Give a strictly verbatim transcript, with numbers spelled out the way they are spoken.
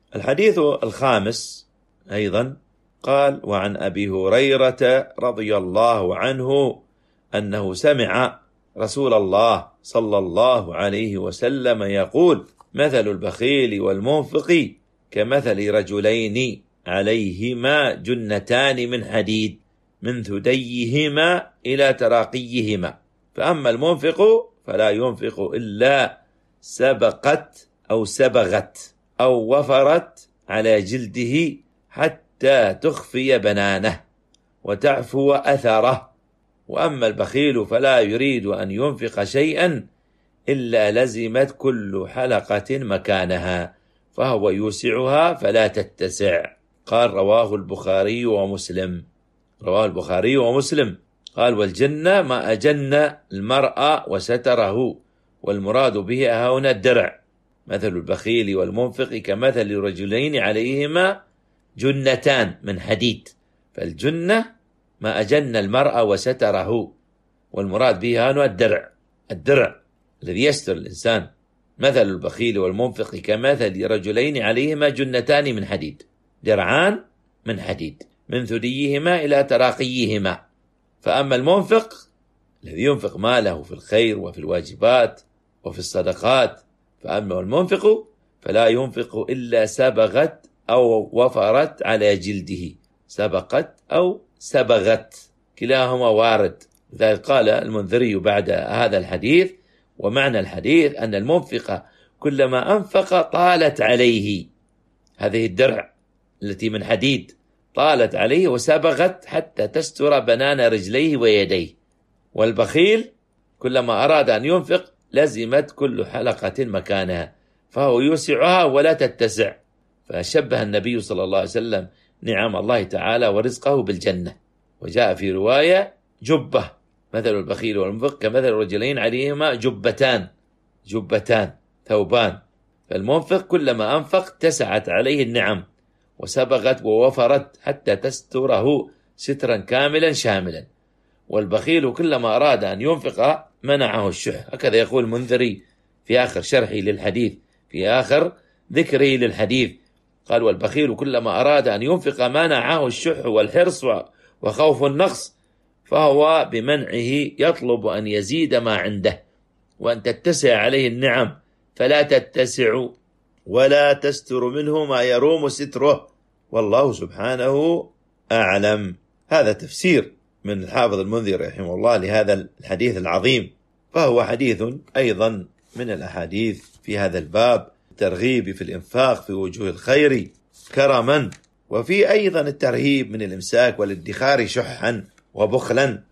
الحديث الخامس أيضا قال: وعن أبي هريرة رضي الله عنه أنه سمع رسول الله صلى الله عليه وسلم يقول: مثل البخيل والمنفق كمثل رجلين عليهما جنتان من حديد من ثديهما إلى تراقيهما، فأما المنفق فلا ينفق إلا سبقت أو سبغت أو وفرت على جلده حتى تخفي بنانه وتعفو أثره، وأما البخيل فلا يريد أن ينفق شيئا إلا لزمت كل حلقة مكانها فهو يوسعها فلا تتسع. قال: رواه البخاري ومسلم. رواه البخاري ومسلم. قال: والجنة ما أجن المرأة وستره، والمراد بها هنا الدرع. مثل البخيل والمنفق كمثل رجلين عليهما جنتان من حديد، فالجنة ما أجن المرأة وستره، والمراد بها هنا الدرع، الدرع الذي يستر الإنسان. مثل البخيل والمنفق كمثل رجلين عليهما جنتان من حديد، درعان من حديد من ثديهما إلى تراقيهما. فأما المنفق الذي ينفق ماله في الخير وفي الواجبات وفي الصدقات، فأما المنفق فلا ينفق إلا سبغت أو وفرت على جلده، سبقت أو سبغت كلاهما وارد. لذلك قال المنذري بعد هذا الحديث: ومعنى الحديث أن المنفق كلما أنفق طالت عليه هذه الدرع التي من حديد، طالت عليه وسبغت حتى تستر بنان رجليه ويديه. والبخيل كلما أراد أن ينفق لزمت كل حلقة مكانها فهو يوسعها ولا تتسع. فشبه النبي صلى الله عليه وسلم نعم الله تعالى ورزقه بالجنة. وجاء في رواية: جبة، مثل البخيل والمنفق كمثل رجلين عليهما جبتان، جبتان ثوبان. فالمنفق كلما أنفق تسعت عليه النعم وسبغت ووفرت حتى تستره سترا كاملا شاملا. والبخيل كلما أراد أن ينفق منعه الشح. هكذا يقول المنذري في آخر شرحه للحديث، في آخر ذكره للحديث، قال: والبخيل كلما أراد أن ينفق منعه الشح والحرص وخوف النقص، فهو بمنعه يطلب أن يزيد ما عنده وأن تتسع عليه النعم فلا تتسع ولا تستر منه ما يروم ستره، والله سبحانه أعلم. هذا تفسير من الحافظ المنذري رحمه الله لهذا الحديث العظيم، فهو حديث أيضا من الأحاديث في هذا الباب، الترغيب في الإنفاق في وجوه الخير كرما، وفي أيضا الترهيب من الإمساك والادخار شحا وبخلا.